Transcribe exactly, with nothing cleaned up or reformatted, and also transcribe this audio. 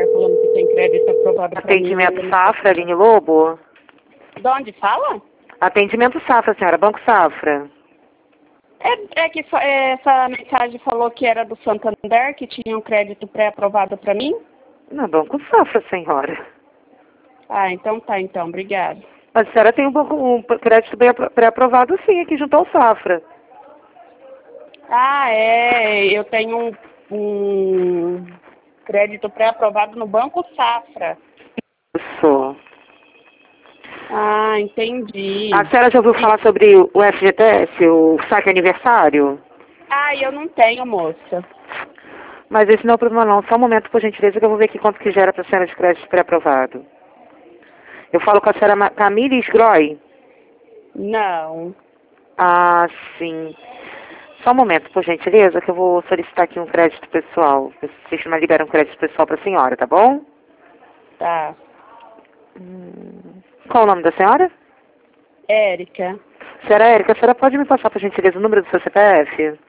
falando que tem crédito aprovado para mim. Atendimento Safra, Aline Lobo? De onde fala? Atendimento Safra, senhora, Banco Safra. É, é que fa- é, essa mensagem falou que era do Santander, que tinha um crédito pré-aprovado para mim. Não, Banco Safra, senhora. Ah, então tá, então, obrigada. Mas a senhora tem um, banco, um crédito bem apro- pré-aprovado, sim, aqui junto ao Safra. Ah, é, eu tenho um, um crédito pré-aprovado no Banco Safra. Isso. Ah, entendi. A senhora já ouviu falar sobre o F G T S, o saque aniversário? Ah, eu não tenho, moça. Mas esse não é o problema não. Só um momento, por gentileza, que eu vou ver aqui quanto que gera para a senhora de crédito pré-aprovado. Eu falo com a senhora Ma- Camille Sgroy? Não. Ah, sim. Só um momento, por gentileza, que eu vou solicitar aqui um crédito pessoal. O sistema libera um crédito pessoal para a senhora, tá bom? Tá. Hum. Qual o nome da senhora? Érica. Senhora Érica, a senhora pode me passar, por gentileza, o número do seu C P F?